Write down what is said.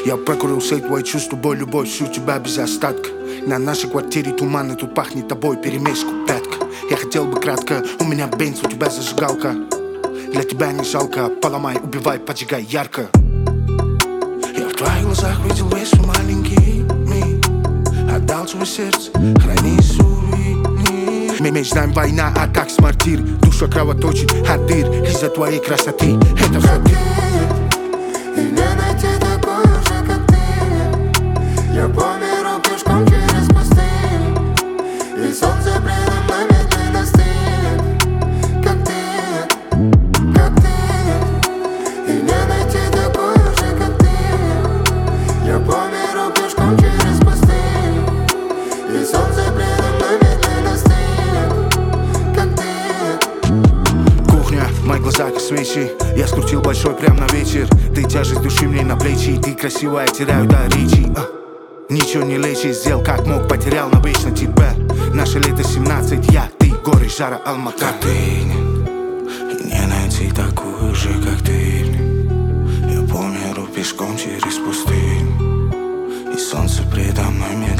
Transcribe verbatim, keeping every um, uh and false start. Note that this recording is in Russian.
Я прокурил все твои чувства, боль, любовь, всю тебя без остатка. На нашей квартире туман, и тут пахнет тобой перемешку пятка. Я хотел бы кратко, у меня бенз, у тебя зажигалка. Для тебя не жалко, поломай, убивай, поджигай ярко. Я в твоих глазах видел весь свой маленький мир. Отдал свое сердце, храни сувенир. Между нами война, а так смартир. Душа кровоточит от дыр из-за твоей красоты. Это все ты. И не найти такой же, как ты. Я по миру пешком через пустыню, и солнце предо мной медленно стынет. Как ты, как ты. И не найти такой же, как ты. Я по миру пешком через пустыню, и солнце предо мной медленно стынет. Как ты. Кухня, в моих глазах и свечи. Я скрутил большой прям на вечер. Ты тяжесть души мне на плечи. Ты красивая, теряю до речи. а. Ничего не лечи, сделал как мог, потерял навечно тебя. Наше лето семнадцать, я, ты, горы, жара, Алмата. Как ты, и не найти такую же, как ты. Я по миру пешком через пустыню, и солнце предо мной медленно